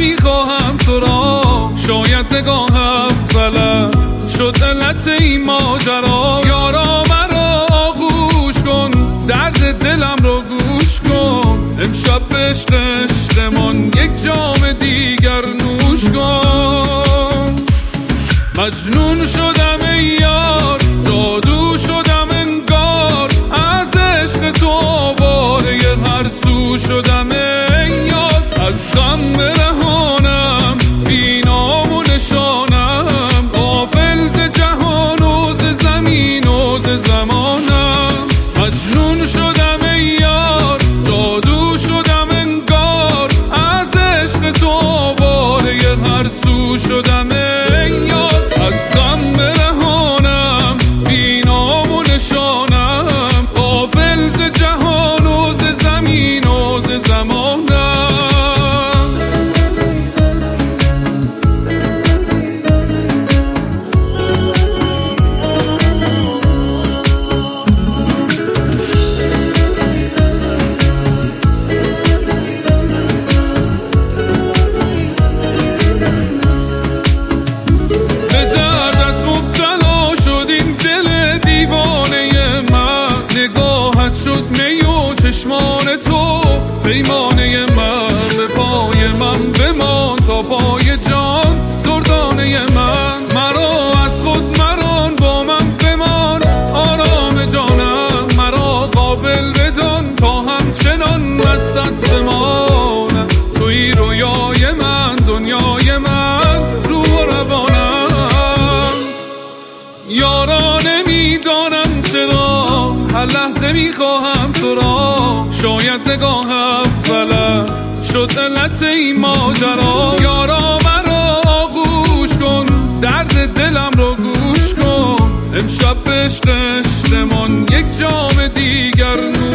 میخواهم تو را، شاید نگاه اولت شد علت این ماجرا. یارا مرا آغوش کن، درد دلم رو گوش کن، امشب به عشق عشقمان یک جام دیگر نوش کن. مجنون شدم ای یار، جادو شدم انگار، از عشق تو آواره هر سو شدم ای یار. از غم برهانم بی نام و نشانم، غافل ز جهان و ز زمین و ز زمانم. مجنون شدم ای یار، جادو شدم انگار، از عشق تو آواره هر سو شدم ای یار. از غم برهانم بی نام و نشانم، غافل ز جهان و ز زمین و ز زمانم. شد می و چشمان تو پیمانه من، به پای من بمان تا پای جان دردانه من. مرا از خود مران با من بمان آرام جانم، مرا قابل بدان تا همچنان مستت بمانم. توی رویای من دنیای من روح و روانم. یارا نمیدانم چرا هر لحظه میخواهم تو را، شاید نگاه اولت شد علت این ماجرا. یارا مرا آغوش کن، درد دلم رو گوش کن، امشب به عشق عشقمان یک جام دیگر